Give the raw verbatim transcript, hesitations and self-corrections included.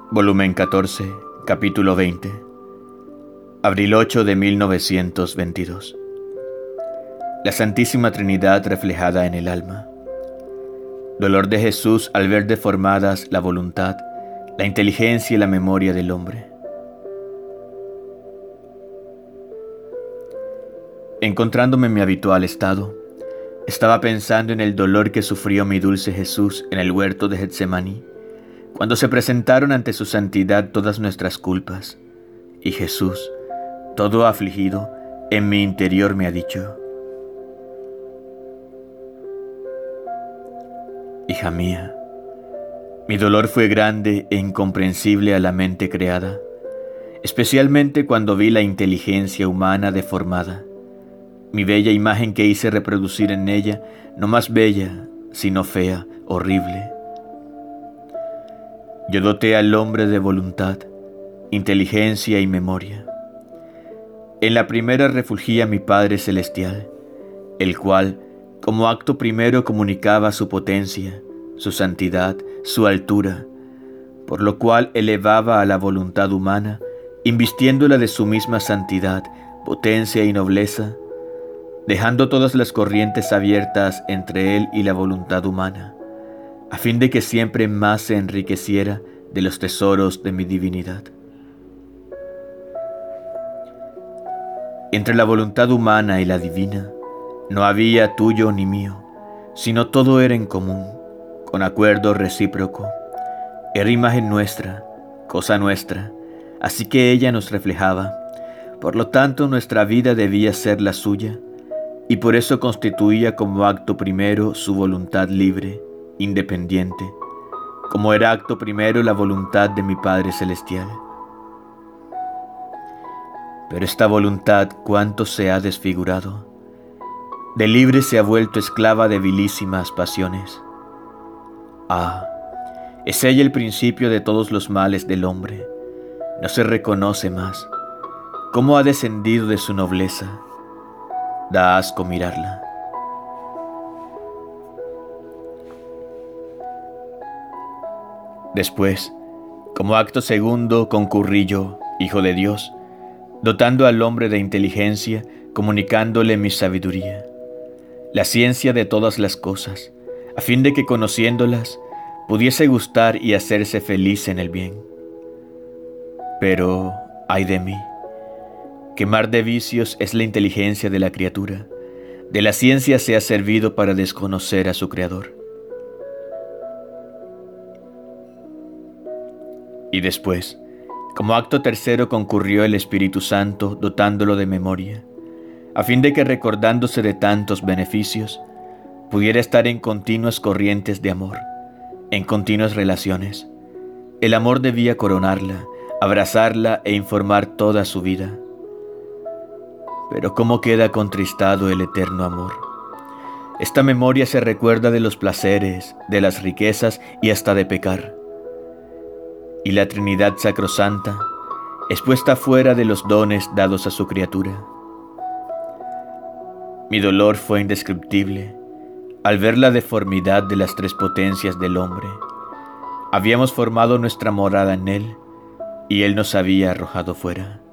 Volumen catorce, capítulo veinte. Abril ocho de mil novecientos veintidós. La Santísima Trinidad reflejada en el alma. Dolor de Jesús al ver deformadas la voluntad, la inteligencia y la memoria del hombre. Encontrándome en mi habitual estado, estaba pensando en el dolor que sufrió mi dulce Jesús en el huerto de Getsemaní, cuando se presentaron ante su santidad todas nuestras culpas, y Jesús, todo afligido, en mi interior me ha dicho: hija mía, mi dolor fue grande e incomprensible a la mente creada, especialmente cuando vi la inteligencia humana deformada, mi bella imagen que hice reproducir en ella, no más bella, sino fea, horrible. Yo doté al hombre de voluntad, inteligencia y memoria. En la primera refulgía mi Padre Celestial, el cual, como acto primero, comunicaba su potencia, su santidad, su altura, por lo cual elevaba a la voluntad humana, invistiéndola de su misma santidad, potencia y nobleza, dejando todas las corrientes abiertas entre él y la voluntad humana, a fin de que siempre más se enriqueciera de los tesoros de mi divinidad. Entre la voluntad humana y la divina no había tuyo ni mío, sino todo era en común, con acuerdo recíproco. Era imagen nuestra, cosa nuestra, así que ella nos reflejaba. Por lo tanto, nuestra vida debía ser la suya, y por eso constituía como acto primero su voluntad libre, independiente, como era acto primero la voluntad de mi Padre Celestial. Pero esta voluntad cuánto se ha desfigurado, de libre se ha vuelto esclava de vilísimas pasiones. Ah, es ella el principio de todos los males del hombre, no se reconoce más. ¿Cómo ha descendido de su nobleza? Da asco mirarla. Después, como acto segundo, concurrí yo, Hijo de Dios, dotando al hombre de inteligencia, comunicándole mi sabiduría, la ciencia de todas las cosas, a fin de que conociéndolas, pudiese gustar y hacerse feliz en el bien. Pero, ay de mí, que mar de vicios es la inteligencia de la criatura, de la ciencia se ha servido para desconocer a su Creador. Y después, como acto tercero, concurrió el Espíritu Santo, dotándolo de memoria, a fin de que, recordándose de tantos beneficios, pudiera estar en continuas corrientes de amor, en continuas relaciones. El amor debía coronarla, abrazarla e informar toda su vida. Pero cómo queda contristado el eterno amor. Esta memoria se recuerda de los placeres, de las riquezas y hasta de pecar. Y la Trinidad sacrosanta es puesta fuera de los dones dados a su criatura. Mi dolor fue indescriptible al ver la deformidad de las tres potencias del hombre. Habíamos formado nuestra morada en él y él nos había arrojado fuera.